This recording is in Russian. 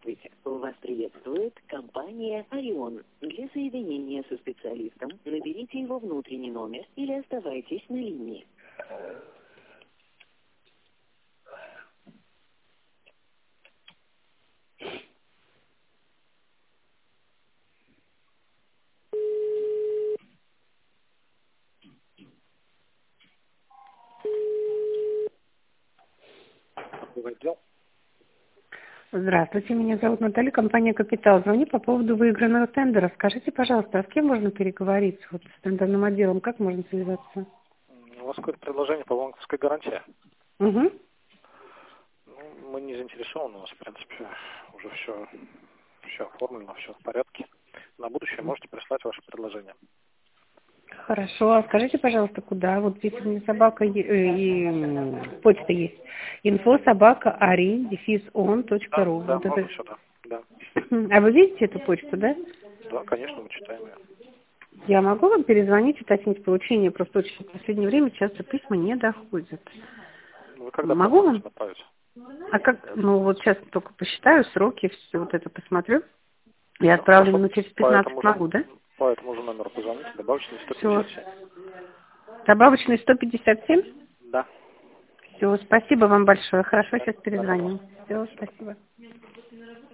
Здравствуйте. Вас приветствует компания «Орион». Для соединения со специалистом наберите его внутренний номер или оставайтесь на линии. Отдел. Здравствуйте, меня зовут Наталья, компания «Капитал». Звоню по поводу выигранного тендера. Скажите, пожалуйста, а с кем можно переговорить вот, с тендерным отделом? Как можно связаться? У вас какое-то предложение по банковской гарантии? Угу. Ну, мы не заинтересованы, у нас, в принципе, уже все оформлено, все в порядке. На будущее можете прислать ваше предложение. Хорошо. А скажите, пожалуйста, куда? Вот здесь у меня собака почта есть. info@ari-on.ru. Да, Вот можно это... сюда. Да. А вы видите эту почту, да? Да, конечно, мы читаем ее. Я могу вам перезвонить, уточнить получение? Просто очень в последнее время часто письма не доходят. Вы когда Могу планируете вам? направить? А как, ну вот сейчас только посчитаю сроки, все вот это посмотрю. И Ну, отправлю хорошо. минут через По 15 этому могу, да? же номеру позвоните, добавочный Все. 157. Добавочный 157? Да. Все, спасибо вам большое. Хорошо, Да, сейчас пожалуйста. перезвоню. Все, спасибо.